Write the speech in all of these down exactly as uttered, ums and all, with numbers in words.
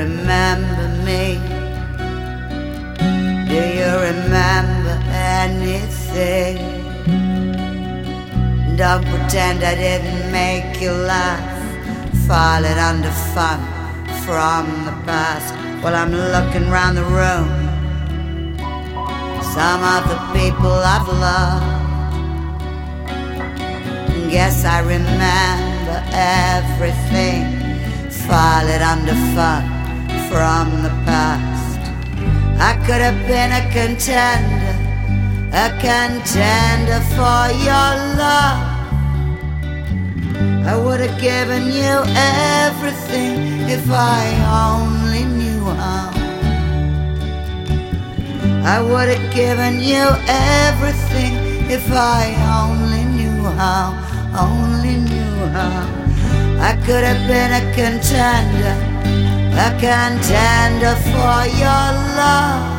remember me? Do you remember anything? Don't pretend I didn't make you laugh. File it under fun from the past. While I'm looking round the room, some of the people I've loved. Guess I remember everything. File it under fun from the past. I could have been a contender, a contender for your love. I would have given you everything if I only knew how. I would have given you everything if I only knew how, only knew how. I could have been a contender, a contender for your love.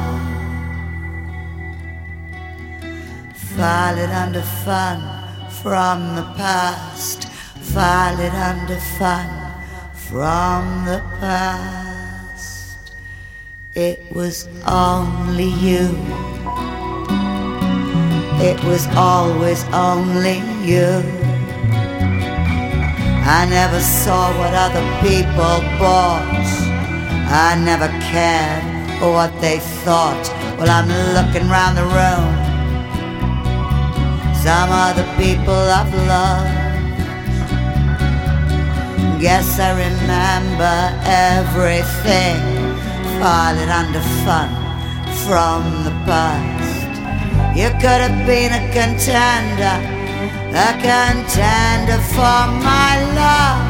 File it under fun from the past. File it under fun from the past. It was only you. It was always only you. I never saw what other people bought. I never cared what they thought. Well, I'm looking round the room. Some other people I've loved. Guess I remember everything. File it under fun from the past. You could have been a contender, a contender for my love.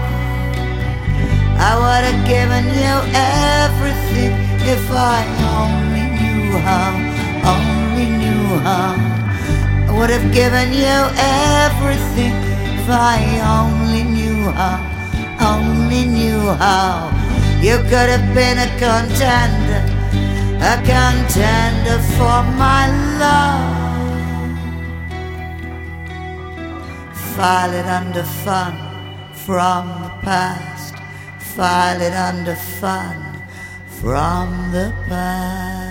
I would have given you everything if I only knew how, only knew how. I would have given you everything if I only knew how, only knew how. You could have been a contender, a contender for my love. File it under fun from the past. File it under fun from the past.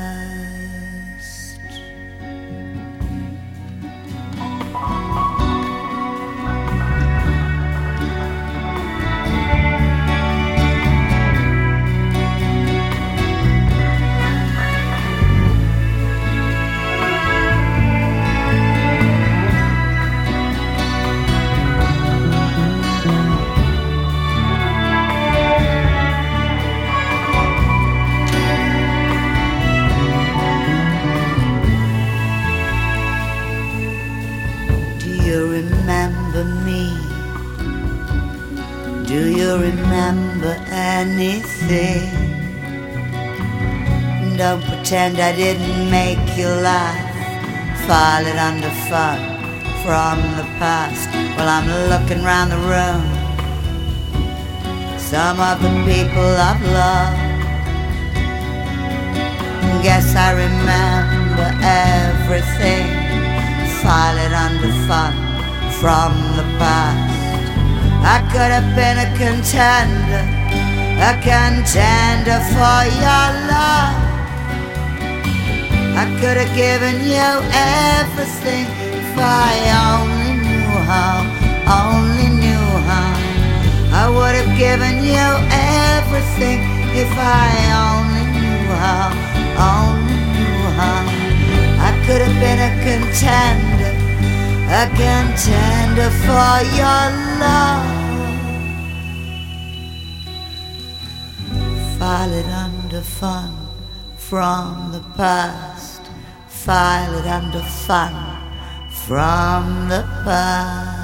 Remember me? Do you remember anything? Don't pretend I didn't make you laugh. File it under fun from the past. Well, I'm looking round the room. Some of the people I've loved. Guess I remember everything. File it under fun from the past. I could have been a contender, a contender for your love. I could have given you everything if I only knew how, only knew how. I would have given you everything if I only knew how, only knew how. I could have been a contender, a contender for your love. File it under fun from the past. File it under fun from the past.